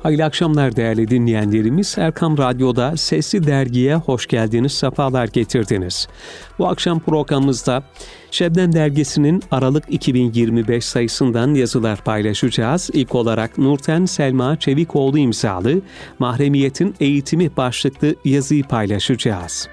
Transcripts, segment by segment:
Hayırlı akşamlar değerli dinleyenlerimiz. Erkam Radyo'da Sesli Dergi'ye hoş geldiniz, sefalar getirdiniz. Bu akşam programımızda Şebnem Dergisi'nin Aralık 2025 sayısından yazılar paylaşacağız. İlk olarak Nurten Selma Çevikoğlu imzalı Mahremiyetin Eğitimi başlıklı yazıyı paylaşacağız.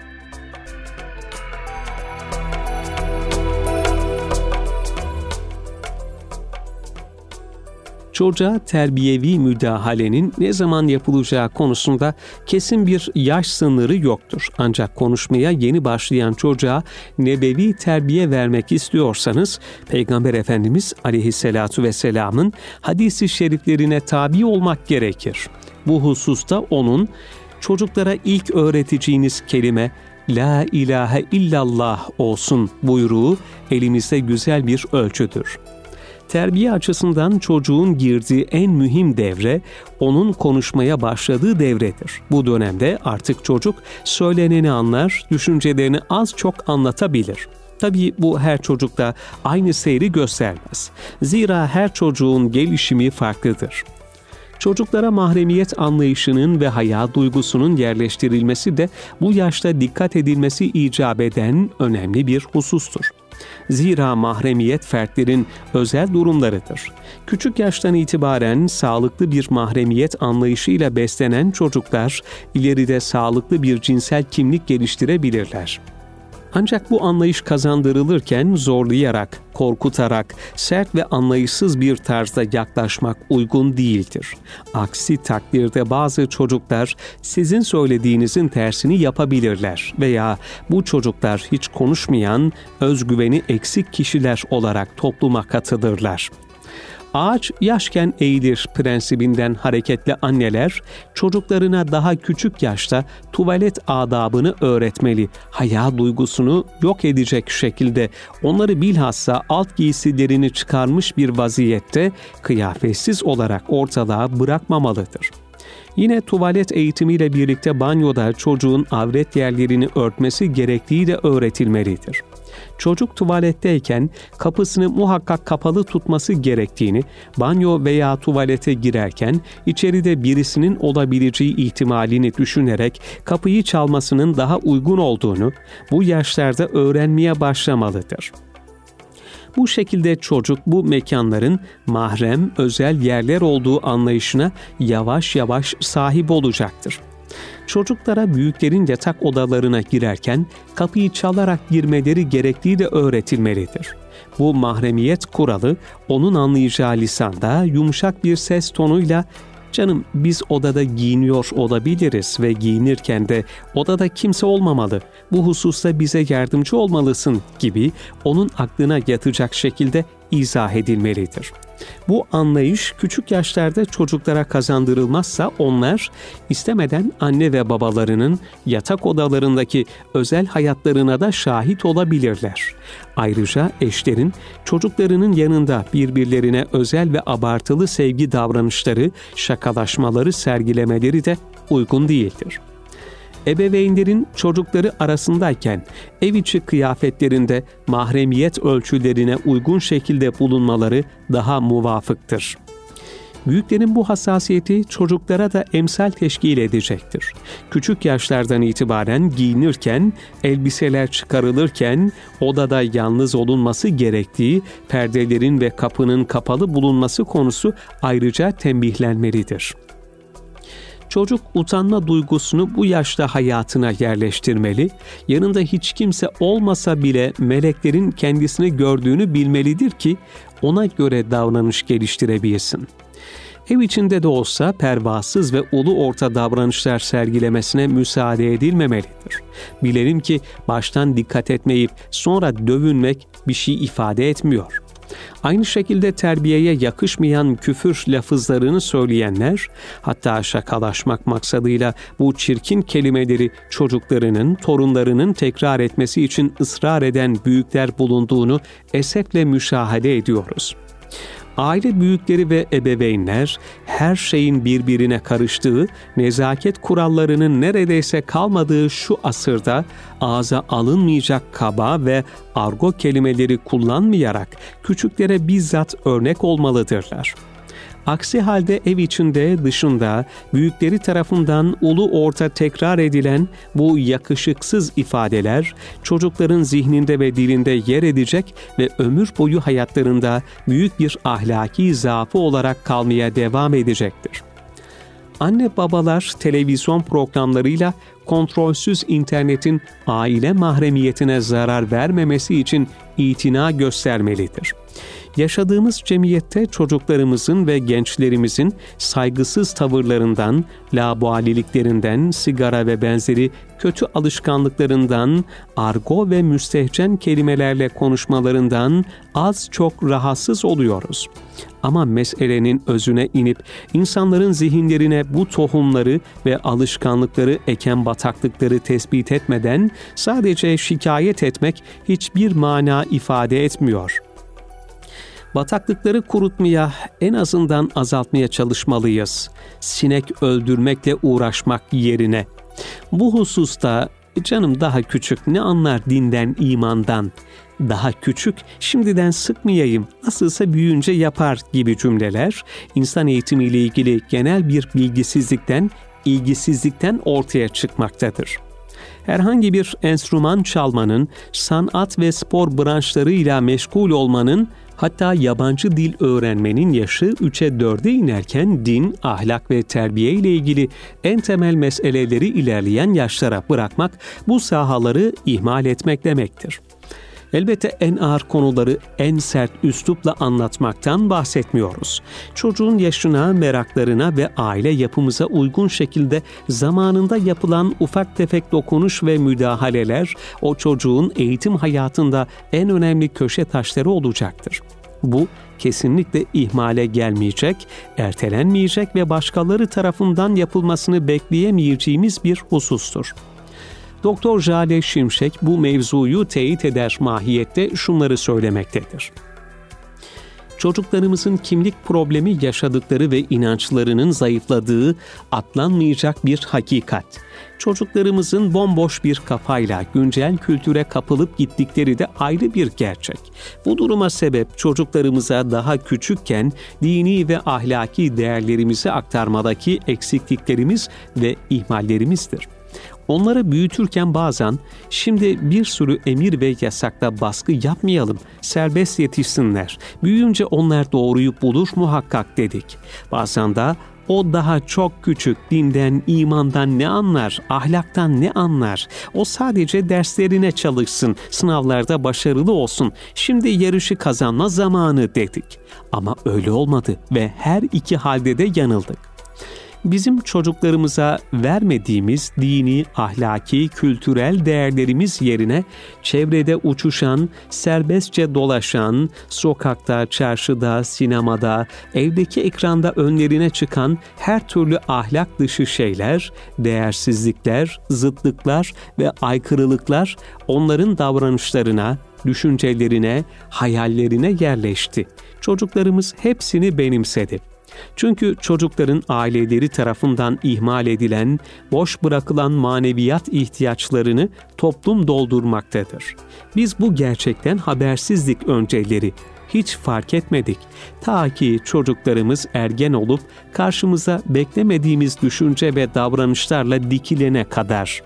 Çocuğa terbiyevi müdahalenin ne zaman yapılacağı konusunda kesin bir yaş sınırı yoktur. Ancak konuşmaya yeni başlayan çocuğa nebevi terbiye vermek istiyorsanız, Peygamber Efendimiz Aleyhisselatu Vesselam'ın hadis-i şeriflerine tabi olmak gerekir. Bu hususta onun çocuklara ilk öğreteceğiniz kelime La ilahe illallah olsun buyruğu elimizde güzel bir ölçüdür. Terbiye açısından çocuğun girdiği en mühim devre, onun konuşmaya başladığı devredir. Bu dönemde artık çocuk söyleneni anlar, düşüncelerini az çok anlatabilir. Tabii bu her çocukta aynı seyri göstermez. Zira her çocuğun gelişimi farklıdır. Çocuklara mahremiyet anlayışının ve haya duygusunun yerleştirilmesi de bu yaşta dikkat edilmesi icap eden önemli bir husustur. Zira mahremiyet fertlerin özel durumlarıdır. Küçük yaştan itibaren sağlıklı bir mahremiyet anlayışıyla beslenen çocuklar ileride sağlıklı bir cinsel kimlik geliştirebilirler. Ancak bu anlayış kazandırılırken zorlayarak, korkutarak, sert ve anlayışsız bir tarzda yaklaşmak uygun değildir. Aksi takdirde bazı çocuklar sizin söylediğinizin tersini yapabilirler veya bu çocuklar hiç konuşmayan, özgüveni eksik kişiler olarak topluma katılırlar. Ağaç yaşken eğilir prensibinden hareketle anneler, çocuklarına daha küçük yaşta tuvalet adabını öğretmeli. Haya duygusunu yok edecek şekilde onları bilhassa alt giysilerini çıkarmış bir vaziyette kıyafetsiz olarak ortalığa bırakmamalıdır. Yine tuvalet eğitimiyle birlikte banyoda çocuğun avret yerlerini örtmesi gerektiği de öğretilmelidir. Çocuk tuvaletteyken kapısını muhakkak kapalı tutması gerektiğini, banyo veya tuvalete girerken içeride birisinin olabileceği ihtimalini düşünerek kapıyı çalmasının daha uygun olduğunu bu yaşlarda öğrenmeye başlamalıdır. Bu şekilde çocuk bu mekanların mahrem, özel yerler olduğu anlayışına yavaş yavaş sahip olacaktır. Çocuklara büyüklerin yatak odalarına girerken kapıyı çalarak girmeleri gerektiği de öğretilmelidir. Bu mahremiyet kuralı onun anlayacağı lisanda yumuşak bir ses tonuyla "Canım, biz odada giyiniyor olabiliriz ve giyinirken de odada kimse olmamalı. Bu hususta bize yardımcı olmalısın" gibi onun aklına yatacak şekilde izah edilmelidir. Bu anlayış küçük yaşlarda çocuklara kazandırılmazsa onlar istemeden anne ve babalarının yatak odalarındaki özel hayatlarına da şahit olabilirler. Ayrıca eşlerin çocuklarının yanında birbirlerine özel ve abartılı sevgi davranışları, şakalaşmaları sergilemeleri de uygun değildir. Ebeveynlerin çocukları arasındayken ev içi kıyafetlerinde mahremiyet ölçülerine uygun şekilde bulunmaları daha muvafıktır. Büyüklerin bu hassasiyeti çocuklara da emsal teşkil edecektir. Küçük yaşlardan itibaren giyinirken, elbiseler çıkarılırken odada yalnız olunması gerektiği, perdelerin ve kapının kapalı bulunması konusu ayrıca tembihlenmelidir. Çocuk utanma duygusunu bu yaşta hayatına yerleştirmeli, yanında hiç kimse olmasa bile meleklerin kendisini gördüğünü bilmelidir ki ona göre davranış geliştirebilsin. Ev içinde de olsa pervasız ve ulu orta davranışlar sergilemesine müsaade edilmemelidir. Bilelim ki baştan dikkat etmeyip sonra dövünmek bir şey ifade etmiyor. Aynı şekilde terbiyeye yakışmayan küfür lafızlarını söyleyenler, hatta şakalaşmak maksadıyla bu çirkin kelimeleri çocuklarının, torunlarının tekrar etmesi için ısrar eden büyükler bulunduğunu esefle müşahede ediyoruz. Aile büyükleri ve ebeveynler her şeyin birbirine karıştığı, nezaket kurallarının neredeyse kalmadığı şu asırda ağza alınmayacak kaba ve argo kelimeleri kullanmayarak küçüklere bizzat örnek olmalıdırlar. Aksi halde ev içinde, dışında, büyükleri tarafından ulu orta tekrar edilen bu yakışıksız ifadeler çocukların zihninde ve dilinde yer edecek ve ömür boyu hayatlarında büyük bir ahlaki zaafı olarak kalmaya devam edecektir. Anne babalar televizyon programlarıyla kontrolsüz internetin aile mahremiyetine zarar vermemesi için itina göstermelidir. Yaşadığımız cemiyette çocuklarımızın ve gençlerimizin saygısız tavırlarından, laubaliklerinden, sigara ve benzeri kötü alışkanlıklarından, argo ve müstehcen kelimelerle konuşmalarından az çok rahatsız oluyoruz. Ama meselenin özüne inip insanların zihinlerine bu tohumları ve alışkanlıkları eken bataklıkları tespit etmeden sadece şikayet etmek hiçbir mana ifade etmiyor. Bataklıkları kurutmaya, en azından azaltmaya çalışmalıyız. Sinek öldürmekle uğraşmak yerine. Bu hususta canım daha küçük, ne anlar dinden, imandan? Daha küçük, şimdiden sıkmayayım, nasılsa büyüyünce yapar gibi cümleler insan eğitimiyle ilgili genel bir bilgisizlikten, ilgisizlikten ortaya çıkmaktadır. Herhangi bir enstrüman çalmanın, sanat ve spor branşlarıyla meşgul olmanın, hatta yabancı dil öğrenmenin yaşı 3'e 4'e inerken din, ahlak ve terbiye ile ilgili en temel meseleleri ilerleyen yaşlara bırakmak, bu sahaları ihmal etmek demektir. Elbette en ağır konuları en sert üslupla anlatmaktan bahsetmiyoruz. Çocuğun yaşına, meraklarına ve aile yapımıza uygun şekilde zamanında yapılan ufak tefek dokunuş ve müdahaleler o çocuğun eğitim hayatında en önemli köşe taşları olacaktır. Bu kesinlikle ihmale gelmeyecek, ertelenmeyecek ve başkaları tarafından yapılmasını bekleyemeyeceğimiz bir husustur. Doktor Jale Şimşek bu mevzuyu teyit eder mahiyette şunları söylemektedir. Çocuklarımızın kimlik problemi yaşadıkları ve inançlarının zayıfladığı atlanmayacak bir hakikat. Çocuklarımızın bomboş bir kafayla güncel kültüre kapılıp gittikleri de ayrı bir gerçek. Bu duruma sebep çocuklarımıza daha küçükken dini ve ahlaki değerlerimizi aktarmadaki eksikliklerimiz ve ihmallerimizdir. Onları büyütürken bazen şimdi bir sürü emir ve yasakla baskı yapmayalım, serbest yetişsinler, büyüyünce onlar doğruyu bulur muhakkak dedik. Bazen de o daha çok küçük, dinden, imandan ne anlar, ahlaktan ne anlar? O sadece derslerine çalışsın, sınavlarda başarılı olsun, şimdi yarışı kazanma zamanı dedik. Ama öyle olmadı ve her iki halde de yanıldık. Bizim çocuklarımıza vermediğimiz dini, ahlaki, kültürel değerlerimiz yerine çevrede uçuşan, serbestçe dolaşan, sokakta, çarşıda, sinemada, evdeki ekranda önlerine çıkan her türlü ahlak dışı şeyler, değersizlikler, zıtlıklar ve aykırılıklar onların davranışlarına, düşüncelerine, hayallerine yerleşti. Çocuklarımız hepsini benimsedi. Çünkü çocukların aileleri tarafından ihmal edilen, boş bırakılan maneviyat ihtiyaçlarını toplum doldurmaktadır. Biz bu gerçekten habersizlik önceleri. Hiç fark etmedik. Ta ki çocuklarımız ergen olup karşımıza beklemediğimiz düşünce ve davranışlarla dikilene kadar.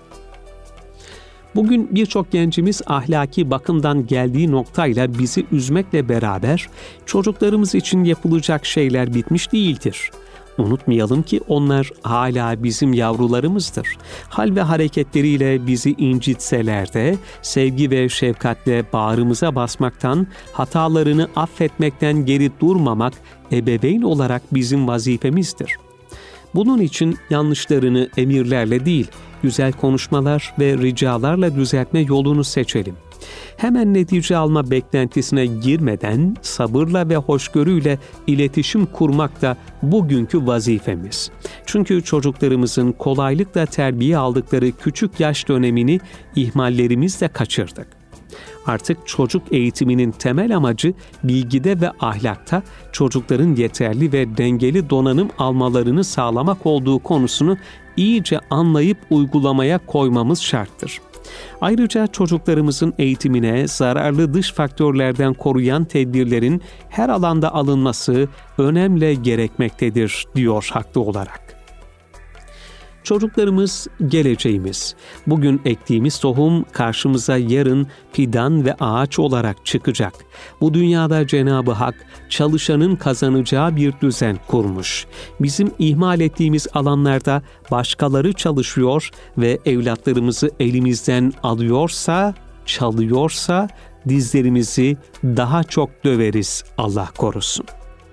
Bugün birçok gencimiz ahlaki bakımdan geldiği noktayla bizi üzmekle beraber çocuklarımız için yapılacak şeyler bitmiş değildir. Unutmayalım ki onlar hala bizim yavrularımızdır. Hal ve hareketleriyle bizi incitseler de sevgi ve şefkatle bağrımıza basmaktan, hatalarını affetmekten geri durmamak ebeveyn olarak bizim vazifemizdir. Bunun için yanlışlarını emirlerle değil, güzel konuşmalar ve ricalarla düzeltme yolunu seçelim. Hemen netice alma beklentisine girmeden sabırla ve hoşgörüyle iletişim kurmak da bugünkü vazifemiz. Çünkü çocuklarımızın kolaylıkla terbiye aldıkları küçük yaş dönemini ihmallerimizle kaçırdık. Artık çocuk eğitiminin temel amacı bilgide ve ahlakta çocukların yeterli ve dengeli donanım almalarını sağlamak olduğu konusunu iyice anlayıp uygulamaya koymamız şarttır. Ayrıca çocuklarımızın eğitimine zararlı dış faktörlerden koruyan tedbirlerin her alanda alınması önemle gerekmektedir, diyor haklı olarak. Çocuklarımız geleceğimiz. Bugün ektiğimiz tohum karşımıza yarın fidan ve ağaç olarak çıkacak. Bu dünyada Cenab-ı Hak çalışanın kazanacağı bir düzen kurmuş. Bizim ihmal ettiğimiz alanlarda başkaları çalışıyor ve evlatlarımızı elimizden alıyorsa, çalıyorsa dizlerimizi daha çok döveriz, Allah korusun.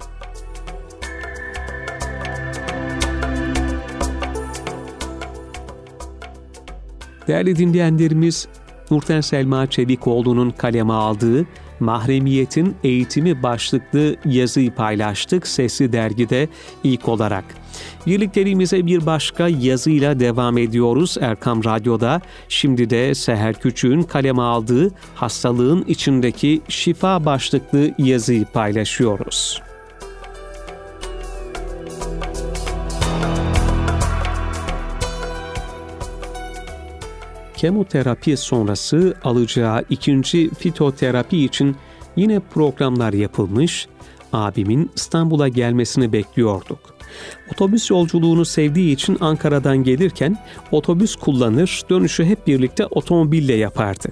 Değerli dinleyenlerimiz, Nurten Selma Çevikoğlu'nun kaleme aldığı Mahremiyetin Eğitimi başlıklı yazıyı paylaştık Sesli Dergi'de ilk olarak. Birlikteliğimize bir başka yazıyla devam ediyoruz Erkam Radyo'da. Şimdi de Seher Küçük'ün kaleme aldığı Hastalığın İçindeki Şifa başlıklı yazıyı paylaşıyoruz. Kemoterapi sonrası alacağı ikinci fitoterapi için yine programlar yapılmış, abimin İstanbul'a gelmesini bekliyorduk. Otobüs yolculuğunu sevdiği için Ankara'dan gelirken otobüs kullanır, dönüşü hep birlikte otomobille yapardık.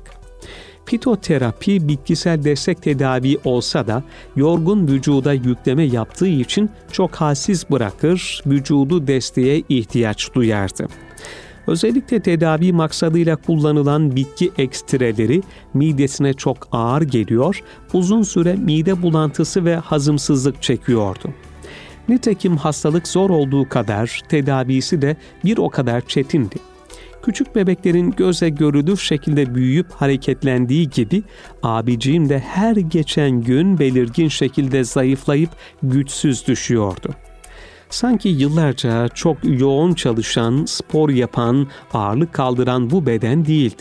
Fitoterapi bitkisel destek tedavi olsa da yorgun vücuda yükleme yaptığı için çok halsiz bırakır, vücudu desteğe ihtiyaç duyardı. Özellikle tedavi maksadıyla kullanılan bitki ekstreleri midesine çok ağır geliyor, uzun süre mide bulantısı ve hazımsızlık çekiyordu. Nitekim hastalık zor olduğu kadar tedavisi de bir o kadar çetindi. Küçük bebeklerin göze görülür şekilde büyüyüp hareketlendiği gibi abiciğim de her geçen gün belirgin şekilde zayıflayıp güçsüz düşüyordu. Sanki yıllarca çok yoğun çalışan, spor yapan, ağırlık kaldıran bu beden değildi.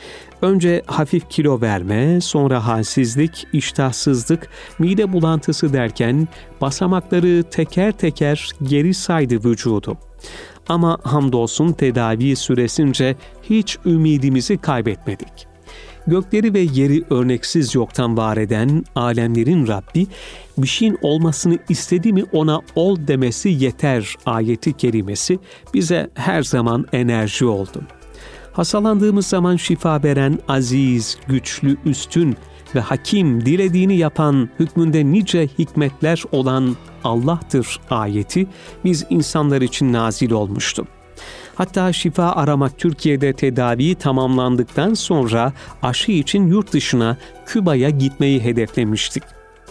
Önce hafif kilo verme, sonra halsizlik, iştahsızlık, mide bulantısı derken basamakları teker teker geri saydı vücudu. Ama hamdolsun tedavi süresince hiç ümidimizi kaybetmedik. Gökleri ve yeri örneksiz yoktan var eden alemlerin Rabbi, bir şeyin olmasını istedi mi ona ol demesi yeter ayeti kerimesi bize her zaman enerji oldu. Hastalandığımız zaman şifa veren aziz, güçlü, üstün ve hakim, dilediğini yapan, hükmünde nice hikmetler olan Allah'tır ayeti biz insanlar için nazil olmuştu. Hatta şifa aramak Türkiye'de tedavi tamamlandıktan sonra aşı için yurt dışına, Küba'ya gitmeyi hedeflemiştik.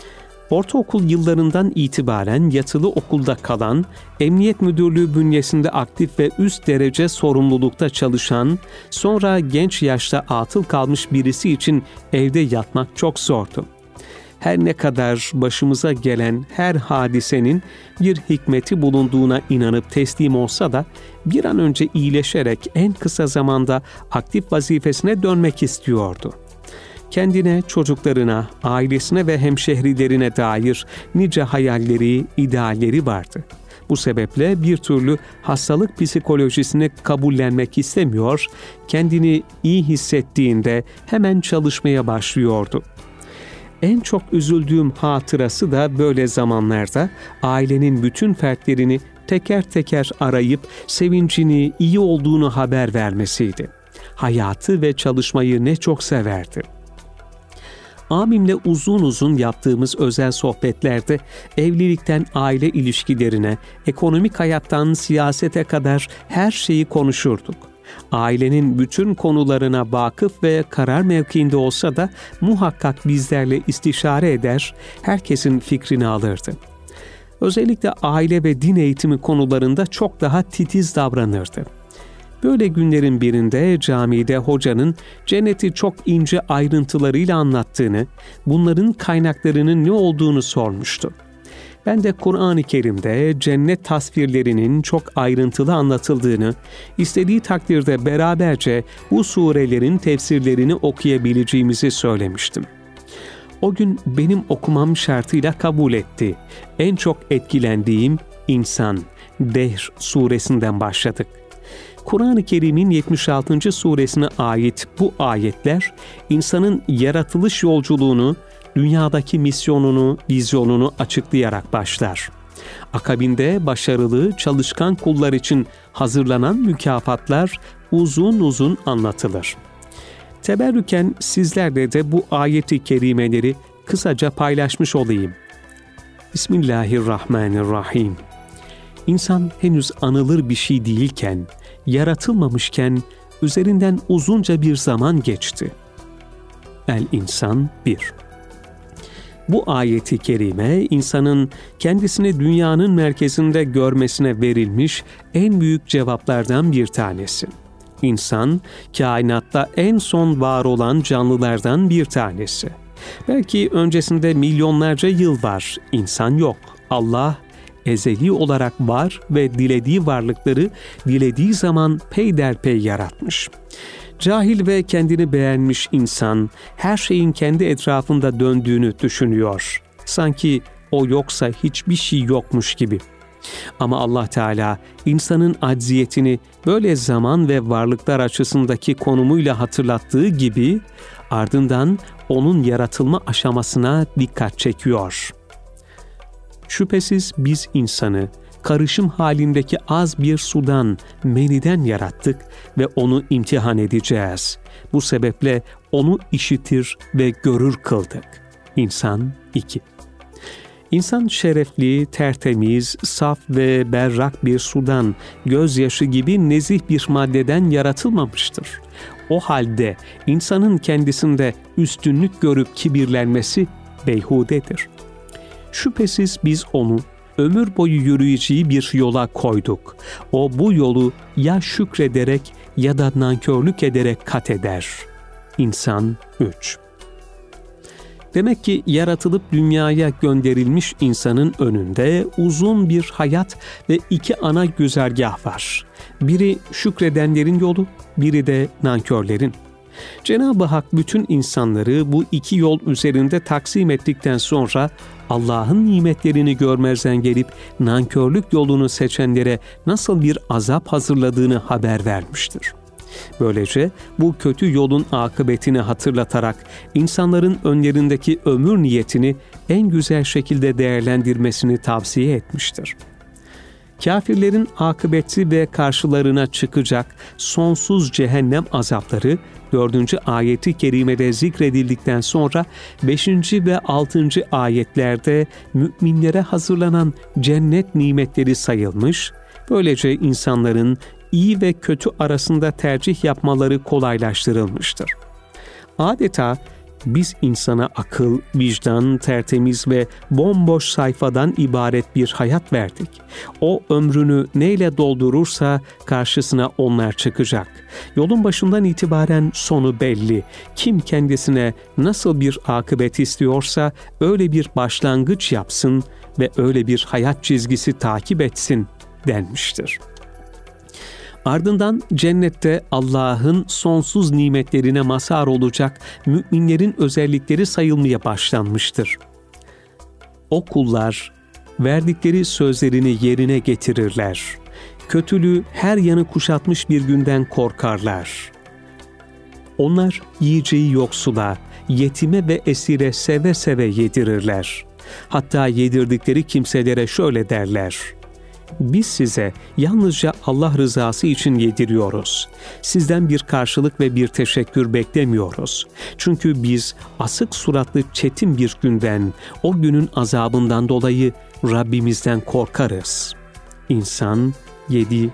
Ortaokul yıllarından itibaren yatılı okulda kalan, Emniyet Müdürlüğü bünyesinde aktif ve üst derece sorumlulukta çalışan, sonra genç yaşta atıl kalmış birisi için evde yatmak çok zordu. Her ne kadar başımıza gelen her hadisenin bir hikmeti bulunduğuna inanıp teslim olsa da bir an önce iyileşerek en kısa zamanda aktif vazifesine dönmek istiyordu. Kendine, çocuklarına, ailesine ve hemşehrilerine dair nice hayalleri, idealleri vardı. Bu sebeple bir türlü hastalık psikolojisini kabullenmek istemiyor, kendini iyi hissettiğinde hemen çalışmaya başlıyordu. En çok üzüldüğüm hatırası da böyle zamanlarda ailenin bütün fertlerini teker teker arayıp sevincini, iyi olduğunu haber vermesiydi. Hayatı ve çalışmayı ne çok severdi. Abimle uzun uzun yaptığımız özel sohbetlerde evlilikten aile ilişkilerine, ekonomik hayattan siyasete kadar her şeyi konuşurduk. Ailenin bütün konularına vakıf ve karar mevkiinde olsa da muhakkak bizlerle istişare eder, herkesin fikrini alırdı. Özellikle aile ve din eğitimi konularında çok daha titiz davranırdı. Böyle günlerin birinde camide hocanın cenneti çok ince ayrıntılarıyla anlattığını, bunların kaynaklarının ne olduğunu sormuştu. Ben de Kur'an-ı Kerim'de cennet tasvirlerinin çok ayrıntılı anlatıldığını, istediği takdirde beraberce bu surelerin tefsirlerini okuyabileceğimizi söylemiştim. O gün benim okumam şartıyla kabul etti. En çok etkilendiğim İnsan, Dehr suresinden başladık. Kur'an-ı Kerim'in 76. suresine ait bu ayetler, insanın yaratılış yolculuğunu, dünyadaki misyonunu, vizyonunu açıklayarak başlar. Akabinde başarılı, çalışkan kullar için hazırlanan mükafatlar uzun uzun anlatılır. Teberrüken sizlerle de bu ayet-i kerimeleri kısaca paylaşmış olayım. Bismillahirrahmanirrahim. İnsan henüz anılır bir şey değilken, yaratılmamışken üzerinden uzunca bir zaman geçti. El-İnsan 1. Bu ayet-i kerime insanın kendisini dünyanın merkezinde görmesine verilmiş en büyük cevaplardan bir tanesi. İnsan, kainatta en son var olan canlılardan bir tanesi. Belki öncesinde milyonlarca yıl var, insan yok. Allah ezeli olarak var ve dilediği varlıkları dilediği zaman peyderpey yaratmış. Cahil ve kendini beğenmiş insan her şeyin kendi etrafında döndüğünü düşünüyor. Sanki o yoksa hiçbir şey yokmuş gibi. Ama Allah Teala insanın acziyetini böyle zaman ve varlıklar açısındaki konumuyla hatırlattığı gibi ardından onun yaratılma aşamasına dikkat çekiyor. Şüphesiz biz insanı karışım halindeki az bir sudan, meniden yarattık ve onu imtihan edeceğiz. Bu sebeple onu işitir ve görür kıldık. İnsan 2. İnsan şerefli, tertemiz, saf ve berrak bir sudan, gözyaşı gibi nezih bir maddeden yaratılmamıştır. O halde insanın kendisinde üstünlük görüp kibirlenmesi beyhudedir. Şüphesiz biz onu ömür boyu yürüyeceği bir yola koyduk. O bu yolu ya şükrederek ya da nankörlük ederek kat eder. İnsan 3. Demek ki yaratılıp dünyaya gönderilmiş insanın önünde uzun bir hayat ve iki ana güzergah var. Biri şükredenlerin yolu, biri de nankörlerin. Cenab-ı Hak bütün insanları bu iki yol üzerinde taksim ettikten sonra Allah'ın nimetlerini görmezden gelip nankörlük yolunu seçenlere nasıl bir azap hazırladığını haber vermiştir. Böylece bu kötü yolun akıbetini hatırlatarak insanların önlerindeki ömür niyetini en güzel şekilde değerlendirmesini tavsiye etmiştir. Kâfirlerin akıbeti ve karşılarına çıkacak sonsuz cehennem azapları 4. ayeti kerimede zikredildikten sonra 5. ve 6. ayetlerde müminlere hazırlanan cennet nimetleri sayılmış, böylece insanların iyi ve kötü arasında tercih yapmaları kolaylaştırılmıştır. Adeta biz insana akıl, vicdan, tertemiz ve bomboş sayfadan ibaret bir hayat verdik. O ömrünü neyle doldurursa karşısına onlar çıkacak. Yolun başından itibaren sonu belli. Kim kendisine nasıl bir akıbet istiyorsa öyle bir başlangıç yapsın ve öyle bir hayat çizgisi takip etsin denmiştir. Ardından cennette Allah'ın sonsuz nimetlerine mazhar olacak müminlerin özellikleri sayılmaya başlanmıştır. O kullar verdikleri sözlerini yerine getirirler. Kötülüğü her yanı kuşatmış bir günden korkarlar. Onlar yiyeceği yoksula, yetime ve esire seve seve yedirirler. Hatta yedirdikleri kimselere şöyle derler: biz size yalnızca Allah rızası için yediriyoruz. Sizden bir karşılık ve bir teşekkür beklemiyoruz. Çünkü biz asık suratlı çetin bir günden, o günün azabından dolayı Rabbimizden korkarız. İnsan 7-10.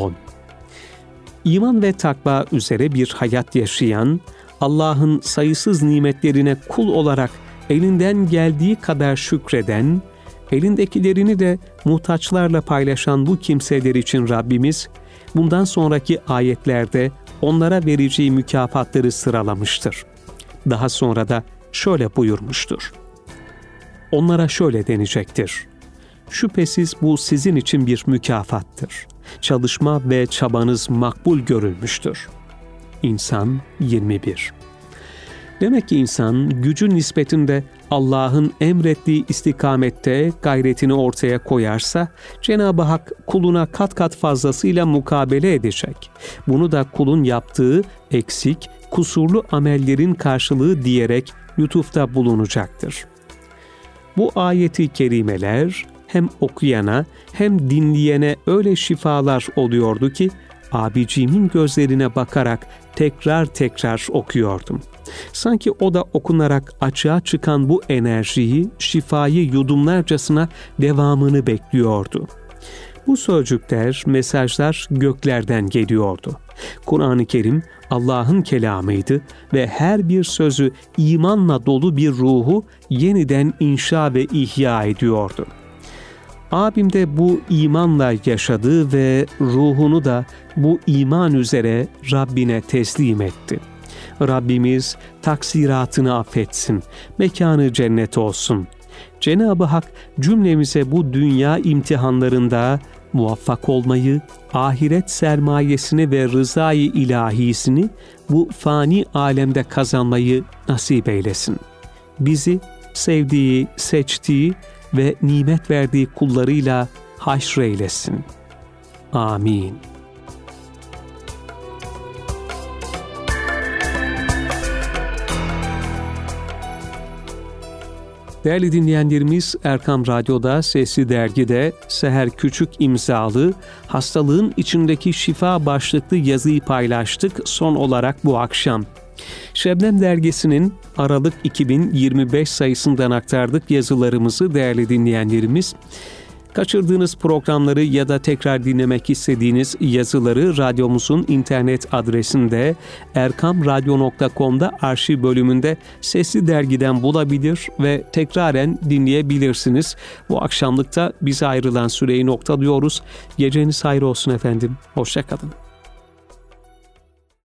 İman ve takva üzere bir hayat yaşayan, Allah'ın sayısız nimetlerine kul olarak elinden geldiği kadar şükreden, elindekilerini de muhtaçlarla paylaşan bu kimseler için Rabbimiz, bundan sonraki ayetlerde onlara vereceği mükafatları sıralamıştır. Daha sonra da şöyle buyurmuştur: onlara şöyle denecektir: şüphesiz bu sizin için bir mükafattır. Çalışma ve çabanız makbul görülmüştür. İnsan 21. Demek ki insan gücü nispetinde Allah'ın emrettiği istikamette gayretini ortaya koyarsa, Cenab-ı Hak kuluna kat kat fazlasıyla mukabele edecek. Bunu da kulun yaptığı eksik, kusurlu amellerin karşılığı diyerek lütufta bulunacaktır. Bu ayeti kerimeler hem okuyana hem dinleyene öyle şifalar oluyordu ki, abicimin gözlerine bakarak tekrar tekrar okuyordum. Sanki o da okunarak açığa çıkan bu enerjiyi, şifayı yudumlarcasına devamını bekliyordu. Bu sözcükler, mesajlar göklerden geliyordu. Kur'an-ı Kerim Allah'ın kelamıydı ve her bir sözü imanla dolu bir ruhu yeniden inşa ve ihya ediyordu. Abim de bu imanla yaşadı ve ruhunu da bu iman üzere Rabbine teslim etti. Rabbimiz taksiratını affetsin, mekanı cennet olsun. Cenab-ı Hak cümlemize bu dünya imtihanlarında muvaffak olmayı, ahiret sermayesini ve rızayı ilahisini bu fani alemde kazanmayı nasip eylesin. Bizi sevdiği, seçtiği ve nimet verdiği kullarıyla haşreylesin. Amin. Değerli dinleyenlerimiz, Erkam Radyo'da, Sesli Dergi'de Seher Küçük imzalı Hastalığın İçindeki Şifa başlıklı yazıyı paylaştık son olarak bu akşam. Şebnem Dergisi'nin Aralık 2025 sayısından aktardık yazılarımızı değerli dinleyenlerimiz. Kaçırdığınız programları ya da tekrar dinlemek istediğiniz yazıları radyomuzun internet adresinde erkamradyo.com'da arşiv bölümünde Sesli Dergi'den bulabilir ve tekraren dinleyebilirsiniz. Bu akşamlıkta bize ayrılan süreyi noktalıyoruz. Geceniz hayır olsun efendim. Hoşça kalın.